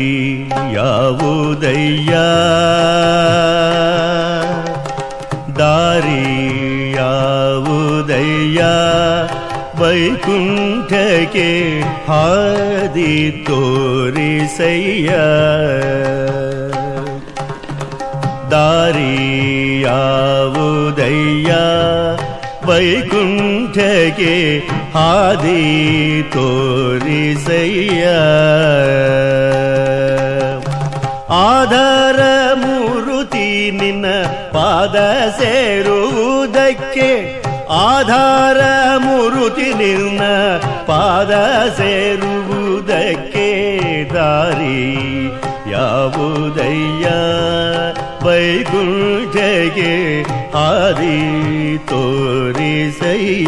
ಯಾವುದಯ್ಯ ದಾರಿ ಯಾವುದಯ್ಯ ವೈಕುಂಠಕ್ಕೆ ಹಾದಿ ತೋರಿಸಯ್ಯ ದಾರಿ ಯಾವುದಯ್ಯ ವೈಕುಂಠಕ್ಕೆ ಹಾದಿ ತೋರಿಸಯ್ಯ ಆಧಾರ ಮೂರುತಿ ನಿನ್ನ ಪಾದ ಸೇರುವುದಕ್ಕೆ ಆಧಾರ ಮೂರುತಿ ನಿನ್ನ ಪಾದ ಸೇರುವುದಕ್ಕೆ ದಾರಿ ಯಾವುದಯ್ಯ ವೈಕುಂಠಕ್ಕೆ ಹಾದಿ ತೋರಿಸಯ್ಯ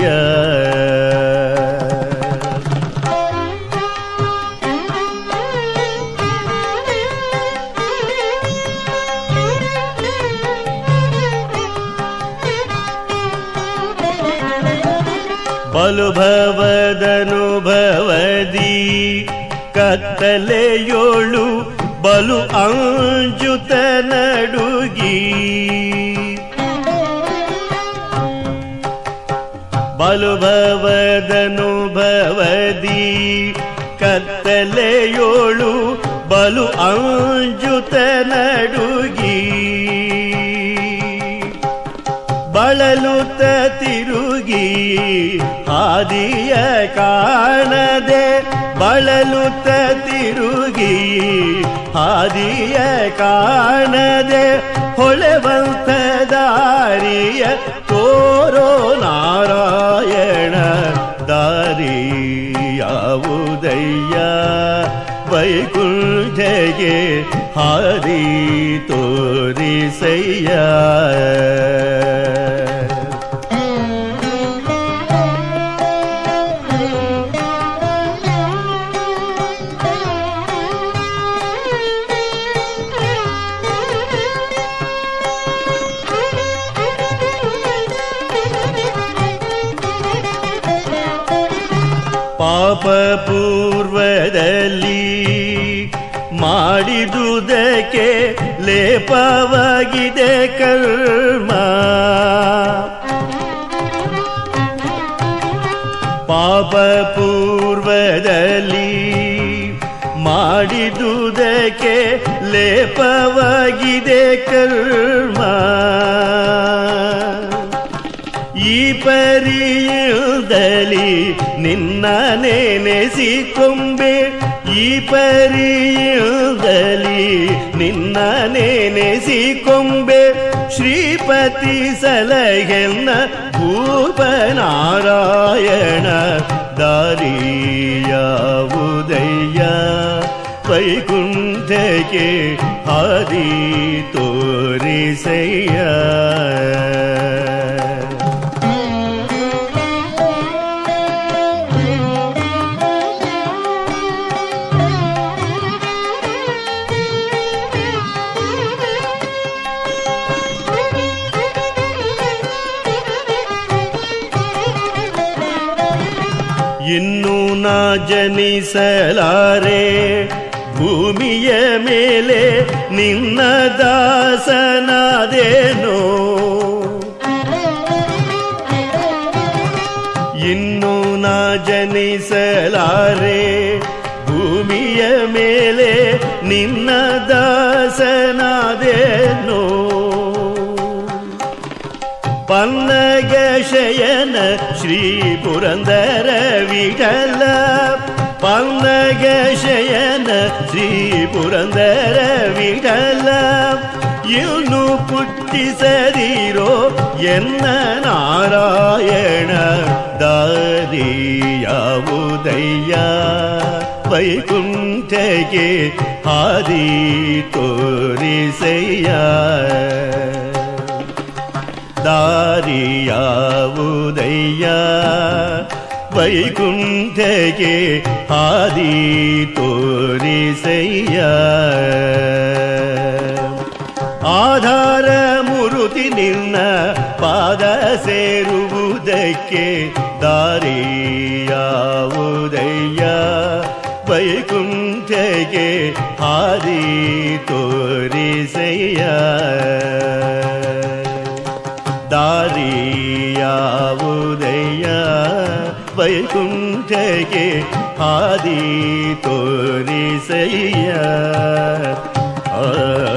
ಬಲುಭವದನುಭವದಿ ಕತ್ತಲೆಯೋಳು ಬಲು ಅಂಜುತ ನಡುಗಿ ಬಲುಭವದನುಭವದಿ ಕತ್ತಲೆಯೋಳು ಬಲು ಅಂಜುತ ನಡುಗಿ ಬಳಲುತ್ತ ತಿರುಗಿ ಹಾದಿಯ ಕಾಣದೆ ಬಳಲುತ್ತ ತಿರುಗಿ ಹಾದಿಯ ಕಾಣದೆ ಹೊಳೆವಂತ ದಾರಿಯ ತೋರೋ ನಾರಾಯಣ ದಾರಿ ಯಾವುದಯ್ಯ ವೈಕುಂಠಕ್ಕೆ ಹಾದಿ ತೋರಿಸಯ್ಯ ಪಾಪ ಪೂರ್ವದಲ್ಲಿ ಮಾಡಿದುದಕ್ಕೆ ಲೇಪವಾಗಿದೆ ಕರ್ಮ ಪಾಪ ಪೂರ್ವದಲ್ಲಿ ಮಾಡಿದುದಕ್ಕೆ ಲೇಪವಾಗಿದೆ ಕರ್ಮ ಈ ಪರಿಯುದಲ್ಲಿ ನಿನ್ನ ನೆನೆಸಿಕೊಂಬೆ ಈ ಪರಿಯುದಲ್ಲಿ ನಿನ್ನ ನೆನೆಸಿಕೊಂಬೆ ಶ್ರೀಪತಿ ಸಲಹೆನ್ನ ಭೂಪನಾರಾಯಣ ದಾರಿ ಯಾವುದಯ್ಯ ವೈಕುಂಠಕ್ಕೆ ಹಾದಿ ತೋರಿಸಯ್ಯ ಇನ್ನು ನಾ ಜನಿಸಲಾರೆ ಭೂಮಿಯ ಮೇಲೆ ನಿನ್ನ ದಾಸನಾದೇನೋ ಇನ್ನು ನಾ ಜನಿಸಲಾರೆ ಭೂಮಿಯ ಮೇಲೆ ನಿನ್ನ ದಾಸನಾದೇನೋ ಪನ್ನಗ ಶಯನ ಶ್ರೀ ಪುರಂದರ ವಿಠಲ ಪನ್ನಗ ಶಯನ ಶ್ರೀ ಪುರಂದರ ವಿಠಲ ಇನ್ನು ಪುಟ್ಟಿಸದಿರೋ ಎನ್ನ ನಾರಾಯಣ ದಾರಿ ಯಾವುದಯ್ಯ ವೈಕುಂಠಕ್ಕೆ ಹಾದಿ ತೋರಿಸಯ್ಯ ದಾರಿ ಯಾವುದಯ್ಯ ವೈಕುಂಠಕ್ಕೆ ಹಾದಿ ತೋರಿಸಯ್ಯ ಆಧಾರ ಮೂರುತಿ ನಿನ್ನ ಪಾದ ಸೇರುವುದಕ್ಕೆ ದಾರಿ ಯಾವುದಯ್ಯ ವೈಕುಂಠಕ್ಕೆ ಹಾದಿ ತೋರಿಸಯ್ಯ ದಾರಿಯಾವುದಯ್ಯ ವೈಕುಂಠಕ್ಕೆ ಹಾದಿ ತೋರಿಸಯ್ಯ